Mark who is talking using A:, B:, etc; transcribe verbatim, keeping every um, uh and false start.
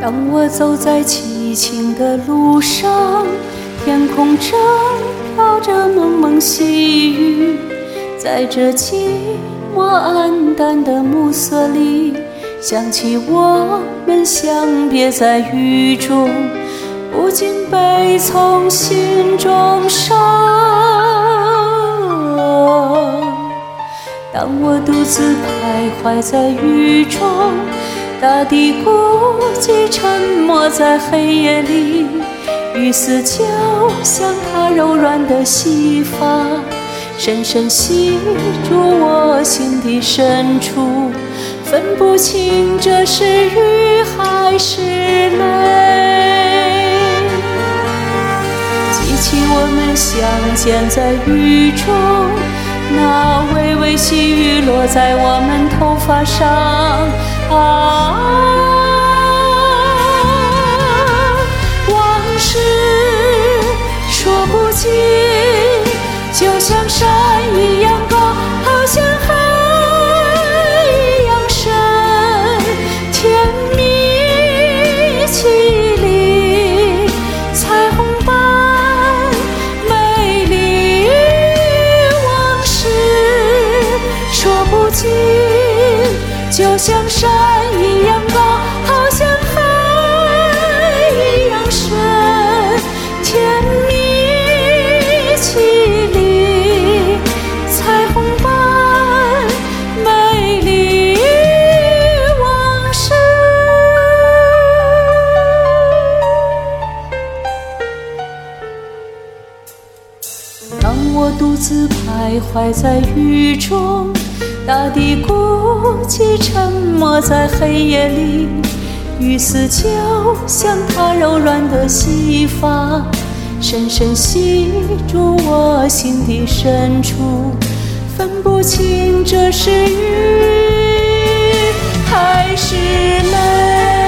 A: 当我走在凄清的路上，天空正飘着蒙蒙细雨，在这寂寞暗淡的暮色里，想起我们相别在雨中，不禁悲从心中生。当我独自徘徊在雨中，大地孤寂沉默在黑夜里，雨丝就像它柔软的细发，深深吸住我心底深处，分不清这是雨还是泪。记起我们相见在雨中，那微微细雨落在我们头发上，啊，往事说不尽，就像山一样高，好像海一样深，甜蜜凄厉，彩虹般美丽，往事说不尽，就像山一样高，好像海一样深，甜蜜凄厉，彩虹般美丽，往事。当我独自徘徊在雨中，大地孤寂沉默在黑夜里，雨丝就像它柔软的细发，深深吸住我心底深处，分不清这是雨还是泪。